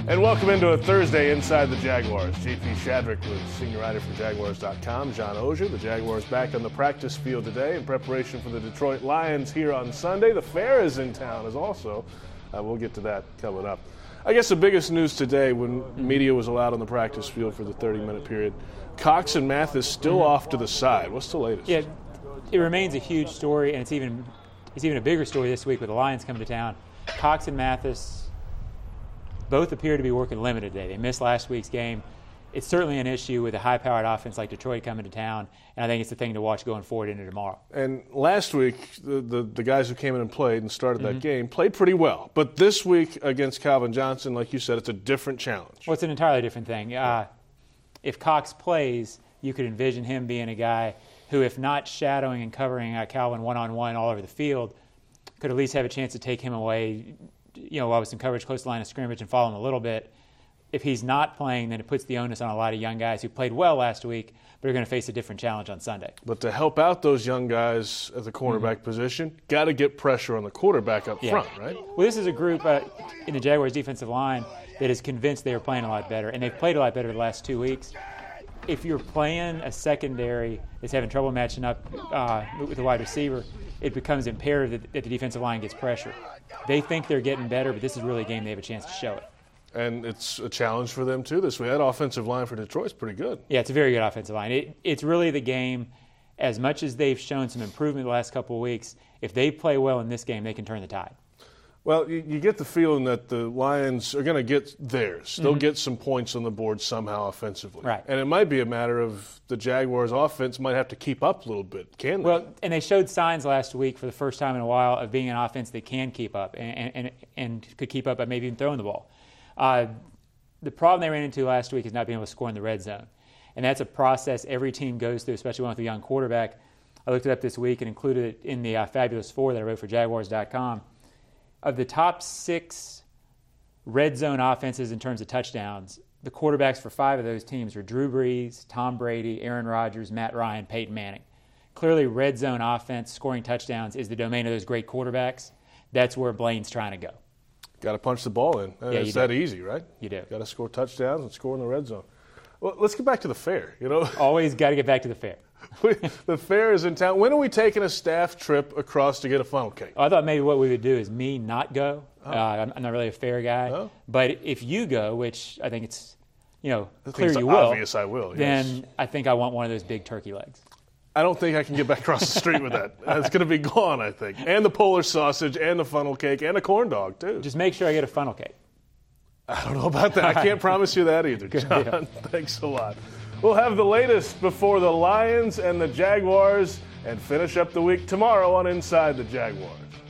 And welcome into a Thursday Inside the Jaguars. JP Shadrick with senior writer for Jaguars.com, John Oehser. The Jaguars back on the practice field today in preparation for the Detroit Lions here on Sunday. The Fair is in town as also. We'll get to that coming up. I guess the biggest news today when media was allowed on the practice field for the 30-minute period, Cox and Mathis still off to the side. What's the latest? Yeah, it remains a huge story, and it's even a bigger story this week with the Lions coming to town. Cox and Mathis both appear to be working limited today. They missed last week's game. It's certainly an issue with a high-powered offense like Detroit coming to town, and I think it's the thing to watch going forward into tomorrow. And last week, the guys who came in and played and started that game played pretty well. But this week against Calvin Johnson, like you said, it's a different challenge. Well, it's an entirely different thing. If Cox plays, you could envision him being a guy who, if not shadowing and covering Calvin one-on-one all over the field, could at least have a chance to take him away, while with some coverage close to the line of scrimmage and follow him a little bit. If he's not playing, then it puts the onus on a lot of young guys who played well last week but are going to face a different challenge on Sunday. But to help out those young guys at the cornerback position, got to get pressure on the quarterback up front, right? Well, this is a group in the Jaguars' defensive line that is convinced they are playing a lot better, and they've played a lot better the last 2 weeks. If you're playing a secondary that's having trouble matching up with the wide receiver, it becomes imperative that the defensive line gets pressure. They think they're getting better, but this is really a game they have a chance to show it. And it's a challenge for them, too, this week. That offensive line for Detroit's pretty good. Yeah, it's a very good offensive line. It's really the game. As much as they've shown some improvement the last couple of weeks, if they play well in this game, they can turn the tide. Well, you get the feeling that the Lions are going to get theirs. They'll get some points on the board somehow offensively. Right. And it might be a matter of the Jaguars' offense might have to keep up a little bit. Can they? Well, and they showed signs last week for the first time in a while of being an offense that can keep up and could keep up by maybe even throwing the ball. The problem they ran into last week is not being able to score in the red zone. And that's a process every team goes through, especially one with a young quarterback. I looked it up this week and included it in the Fabulous Four that I wrote for Jaguars.com. Of the top 6 red zone offenses in terms of touchdowns, the quarterbacks for 5 of those teams are Drew Brees, Tom Brady, Aaron Rodgers, Matt Ryan, Peyton Manning. Clearly, red zone offense, scoring touchdowns, is the domain of those great quarterbacks. That's where Blaine's trying to go. Got to punch the ball in. It's that easy, right? You do. Got to score touchdowns and score in the red zone. Well, let's get back to the Fair. Always got to get back to the Fair. The Fair is in town. When are we taking a staff trip across to get a funnel cake? I thought maybe what we would do is me not go. I'm not really a Fair guy. Oh. But if you go, which I think it's clear It's you will, obvious I will. Then yes. I think I want one of those big turkey legs. I don't think I can get back across the street with that. That's going to be gone, I think. And the Polish sausage, and the funnel cake, and a corn dog, too. Just make sure I get a funnel cake. I don't know about that. I can't promise you that either, John. Thanks a lot. We'll have the latest before the Lions and the Jaguars and finish up the week tomorrow on Inside the Jaguars.